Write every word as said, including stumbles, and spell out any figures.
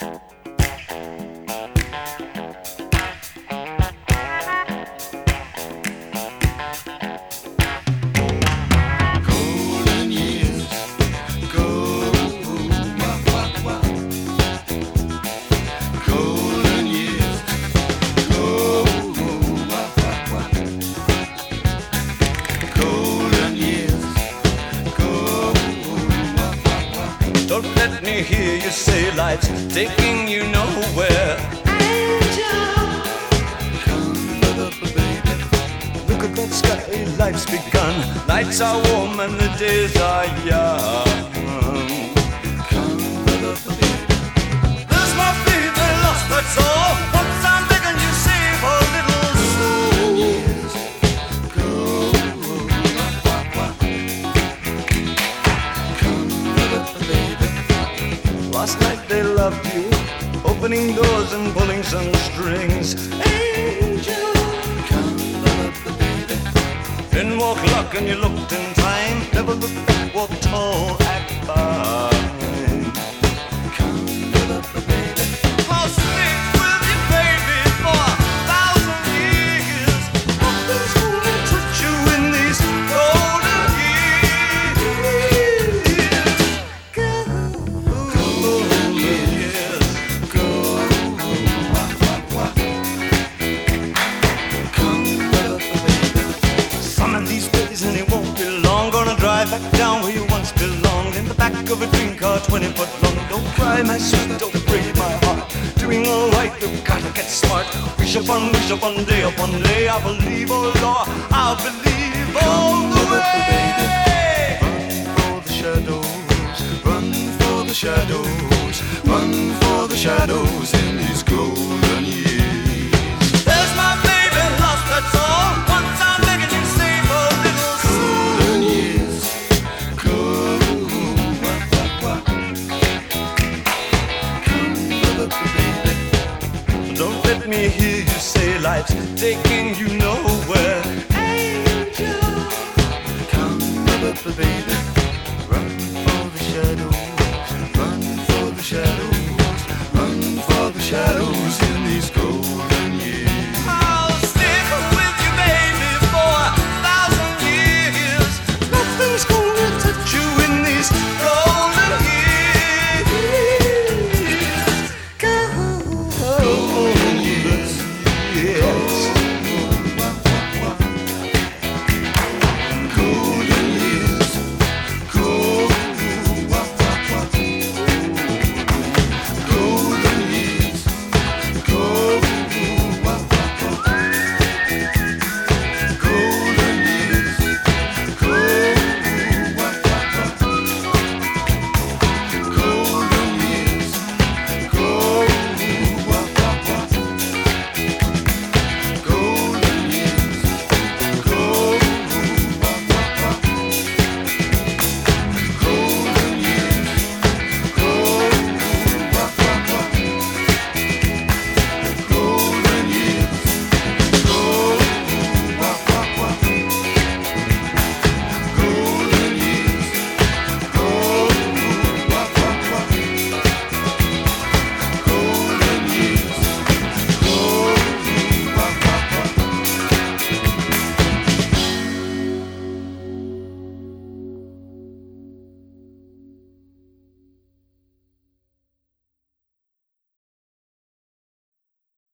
Don't let me hear you say life's taking you nowhere. Angel, Come, baby. Look at that sky, life's begun. Nights are warm and the days are young. Come, baby. There's my baby lost, that's all. Once I'm begging you, save a little soul. Years go. Come, baby. Last night they loved you, opening doors and pulling some strings. angel, Come, baby. Then walk luck and you looked in time. Never look back, walk tall, act fine. Come, baby. I'll stick with you, baby, for a thousand years. Nothing's gonna touch you in these golden years. Golden years. Go. Come, baby. Some of these days and it won't be long. Gonna drive back down where you once belonged, in the back of a dream car, twenty foot long. Don't cry, my sweet, don't break my heart. Doing all right, you've gotta get smart. Wish upon, wish upon, day upon day. I believe, oh Lord, I believe all the way. Run for the shadows, run for the shadows, run for the shadows in these golden years. There's my baby lost, that's all. Once I'm begging you, save a little golden years. Go. Don't let me hear you say life's taking you nowhere. angel, Come, baby. Run for the shadows, run for the shadows, run for the shadows.